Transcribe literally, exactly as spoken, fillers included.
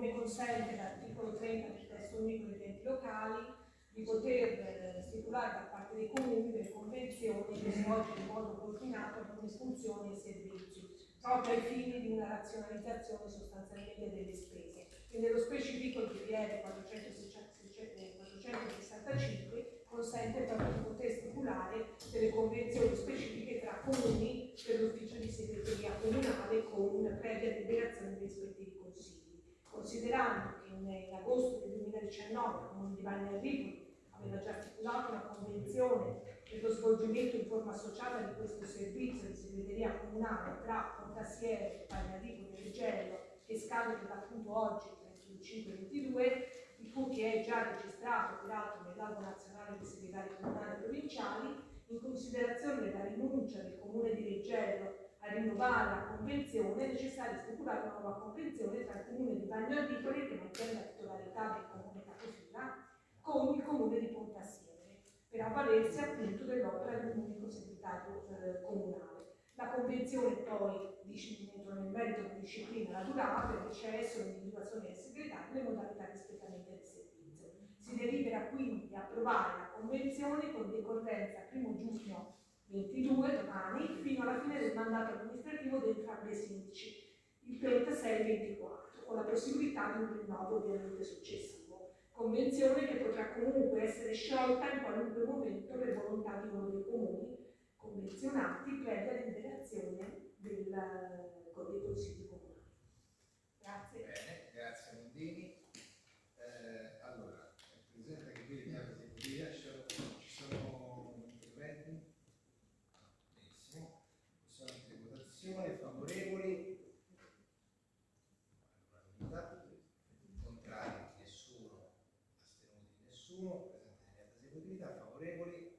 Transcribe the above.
come consente l'articolo trenta del testo unico degli enti locali di poter eh, stipulare da parte dei comuni delle convenzioni che svolgono in modo coordinato alcune funzioni e servizi, proprio ai fini di una razionalizzazione sostanzialmente delle spese. E nello specifico il D P R quattrocentosessantacinque consente proprio di poter stipulare delle convenzioni specifiche tra comuni per l'ufficio di segreteria comunale con previa deliberazione dei rispettivi consigli. Considerando che in, in agosto del duemiladiciannove il Comune di Bagni al Ripoli aveva già stipulato una convenzione per lo svolgimento in forma associata di questo servizio di segreteria comunale tra Pontassiere, Bagni al Ripoli e Reggello, che scade per l'appunto oggi, venticinque ventidue, di cui è già registrato peraltro nell'albo nazionale dei segretari comunali e provinciali, in considerazione della rinuncia del Comune di Reggello a rinnovare la convenzione, è necessario stipulare una nuova convenzione tra il Comune di Bagno al Ripoli, che mantiene la titolarità del Comune capofila, con il Comune di Pontassiere, per avvalersi appunto dell'opera di un unico segretario eh, comunale. La convenzione poi, entro nel merito di disciplina, la durata, il recesso, l'individuazione del segretario e le modalità di espletamento del servizio. Si delibera quindi di approvare la convenzione con decorrenza primo giugno ventidue, domani, fino alla fine del mandato amministrativo di entrambi i sindaci, il trentasei ventiquattro, con la possibilità di un rinnovo ovviamente successivo. Convenzione che potrà comunque essere sciolta in qualunque momento per volontà di uno dei comuni convenzionati previa deliberazione del, dei consigli comunali. Grazie. Bene, grazie Mondini. Eh, allora, è presente che qui in casa esecutiva ci sono interventi? Benissimo. Possiamo mettere in votazione, favorevoli? Contrari? Nessuno. Astenuti? Nessuno. Presente in casa esecutiva, favorevoli?